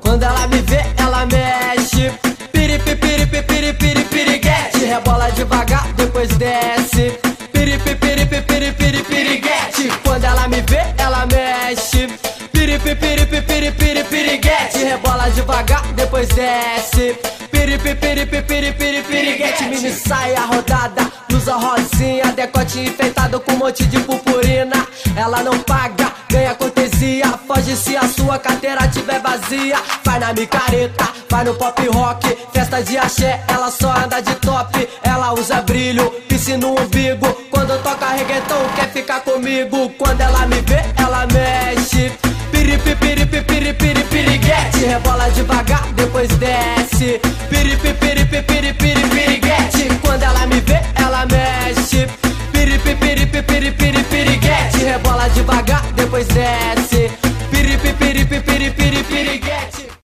Quando ela me vê, ela mexe. Piripi, piripi, piripi, piriguete. Rebola devagar, depois desce. Piripi, piripi, piripi, piriguete. Quando ela me vê, ela mexe. Piripi, piripi, piripi, piriguete. Rebola devagar, depois desce. Piripi, piripi, piripi, piriguete. Mini saia rodada, blusa rosinha, decote enfeitado com um monte de purpurina. Ela não paga, ganha cortesia. Foge se a sua carteira tiver vazia. Vai na micareta, vai no pop rock, festa de axé, ela só anda de top. Ela usa brilho, piercing no umbigo. Quando toca reggaeton quer ficar comigo. Quando ela me vê, ela mexe. Piripi, piripi, piripi, piriguete. Rebola devagar, depois desce. Piripi, piripi, piripi, piriguete. Quando ela me vê, ela mexe. Piripi, piripi, piripi, piriguete. Rebola devagar, depois desce. Piripi, piripi, piripi, piriguete.